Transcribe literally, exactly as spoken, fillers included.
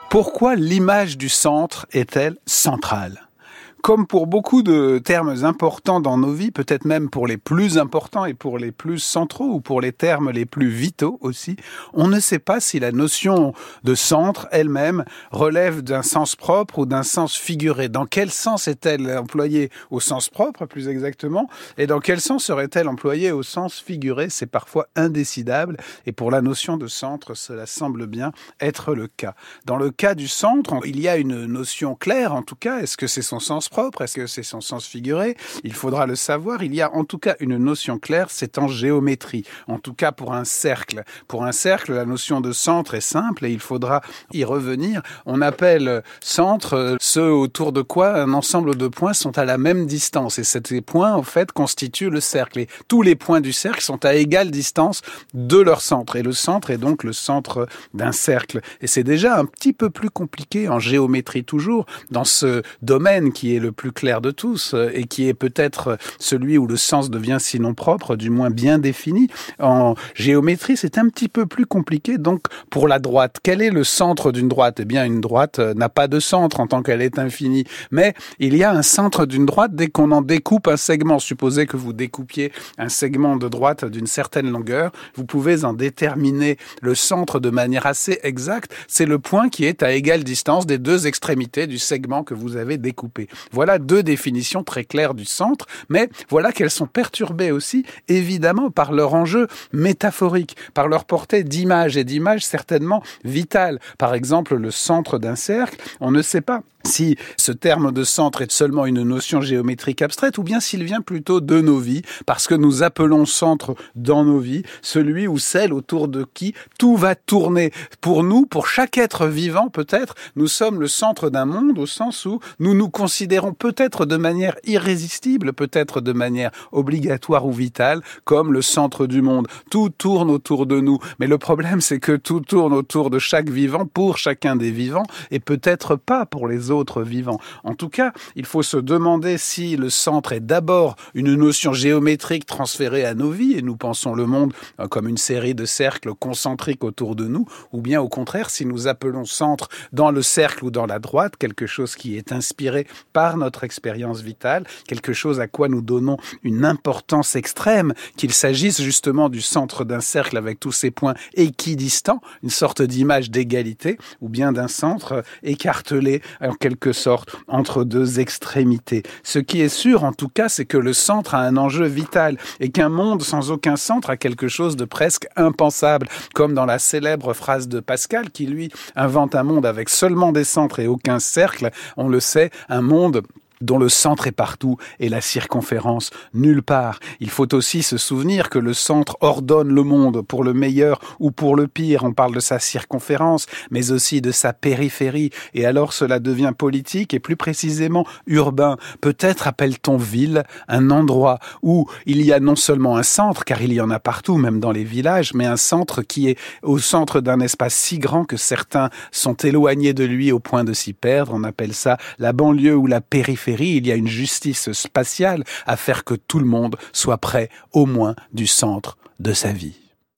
Pourquoi l'image du centre est-elle centrale ? Comme pour beaucoup de termes importants dans nos vies, peut-être même pour les plus importants et pour les plus centraux ou pour les termes les plus vitaux aussi, on ne sait pas si la notion de centre elle-même relève d'un sens propre ou d'un sens figuré. Dans quel sens est-elle employée au sens propre, plus exactement, et dans quel sens serait-elle employée au sens figuré ? C'est parfois indécidable, et pour la notion de centre, cela semble bien être le cas. Dans le cas du centre, il y a une notion claire, en tout cas. Est-ce que c'est son sens propre? Est-ce que c'est son sens figuré? Il faudra le savoir. Il y a en tout cas une notion claire, c'est en géométrie. En tout cas pour un cercle. Pour un cercle, la notion de centre est simple et il faudra y revenir. On appelle centre ce autour de quoi un ensemble de points sont à la même distance. Et ces points, en fait, constituent le cercle. Et tous les points du cercle sont à égale distance de leur centre. Et le centre est donc le centre d'un cercle. Et c'est déjà un petit peu plus compliqué en géométrie toujours, dans ce domaine qui est le plus clair de tous et qui est peut-être celui où le sens devient sinon propre, du moins bien défini. En géométrie, c'est un petit peu plus compliqué. Donc, pour la droite, quel est le centre d'une droite? Eh bien, une droite n'a pas de centre en tant qu'elle est infinie. Mais il y a un centre d'une droite dès qu'on en découpe un segment. Supposez que vous découpiez un segment de droite d'une certaine longueur. Vous pouvez en déterminer le centre de manière assez exacte. C'est le point qui est à égale distance des deux extrémités du segment que vous avez découpé. Voilà deux définitions très claires du centre, mais voilà qu'elles sont perturbées aussi, évidemment, par leur enjeu métaphorique, par leur portée d'image, et d'image certainement vitale. Par exemple, le centre d'un cercle, on ne sait pas si ce terme de centre est seulement une notion géométrique abstraite ou bien s'il vient plutôt de nos vies, parce que nous appelons centre dans nos vies celui ou celle autour de qui tout va tourner. Pour nous, pour chaque être vivant peut-être, nous sommes le centre d'un monde au sens où nous nous considérons peut-être de manière irrésistible, peut-être de manière obligatoire ou vitale, comme le centre du monde. Tout tourne autour de nous, mais le problème c'est que tout tourne autour de chaque vivant pour chacun des vivants et peut-être pas pour les autres vivants. En tout cas, il faut se demander si le centre est d'abord une notion géométrique transférée à nos vies et nous pensons le monde comme une série de cercles concentriques autour de nous, ou bien au contraire si nous appelons centre dans le cercle ou dans la droite quelque chose qui est inspiré par notre expérience vitale, quelque chose à quoi nous donnons une importance extrême, qu'il s'agisse justement du centre d'un cercle avec tous ses points équidistants, une sorte d'image d'égalité, ou bien d'un centre écartelé en quelque sorte entre deux extrémités. Ce qui est sûr en tout cas, c'est que le centre a un enjeu vital et qu'un monde sans aucun centre a quelque chose de presque impensable, comme dans la célèbre phrase de Pascal qui lui invente un monde avec seulement des centres et aucun cercle. On le sait, un monde dont le centre est partout et la circonférence nulle part. Il faut aussi se souvenir que le centre ordonne le monde pour le meilleur ou pour le pire. On parle de sa circonférence, mais aussi de sa périphérie. Et alors cela devient politique et plus précisément urbain. Peut-être appelle-t-on ville un endroit où il y a non seulement un centre, car il y en a partout, même dans les villages, mais un centre qui est au centre d'un espace si grand que certains sont éloignés de lui au point de s'y perdre. On appelle ça la banlieue ou la périphérie. Il y a une justice spatiale à faire que tout le monde soit près au moins du centre de sa vie.